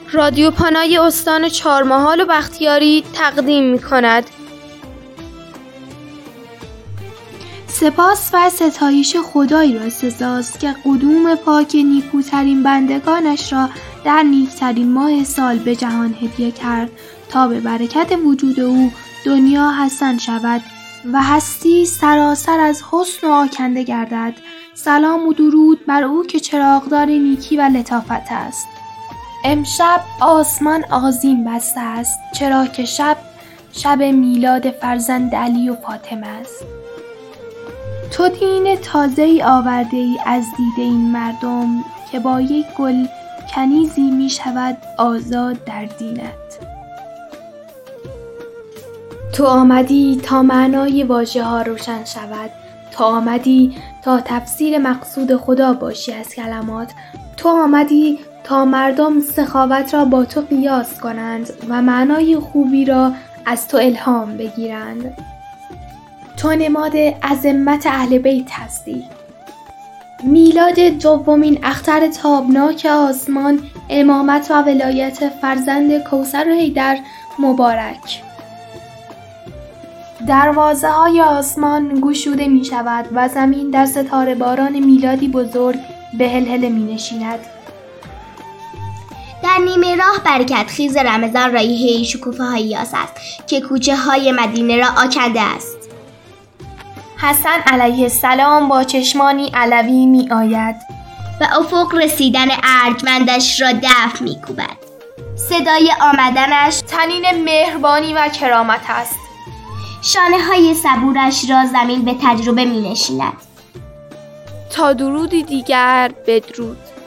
رادیو پانای استان چهارمحال و بختیاری تقدیم می‌کند. سپاس و ستایش خدایی را سزاست که قدوم پاک نیکوترین بندگانش را در نیکترین ماه سال به جهان هدیه کرد تا به برکت وجود او دنیا حسن شود و هستی سراسر از حسن و آکنده گردد. سلام و درود بر او که چراغدار نیکی و لطافت است. امشب آسمان آذین بسته است، چرا که شب میلاد فرزند علی و فاطمه است. تو دین تازه‌ای آورده‌ای از دید این مردم که با یک گل کنیزی می شود آزاد در دینت. تو آمدی تا معنای واژه ها روشن شود، تو آمدی تا تفسیر مقصود خدا باشی از کلمات، تو آمدی تا مردم سخاوت را با تو قیاس کنند و معنای خوبی را از تو الهام بگیرند. تو نماد عظمت اهل بیت هستی. میلاد دومین اختر تابناک آسمان، امامت و ولایت فرزند کوثر و حیدر مبارک. دروازه های آسمان گشوده می شود و زمین در ستاره باران میلادی بزرگ به هلهله می نشیند. در نیمه راه برکت خیز رمضان رایحه شکوفه های یاس است که کوچه های مدینه را آکنده است. حسن علیه السلام با چشمانی علوی می آید و افق رسیدن ارجمندش را دفع می کوبد. صدای آمدنش طنین مهربانی و کرامت است. شانه های صبورش را زمین به تجربه می نشیند. تا درودی دیگر بدرود.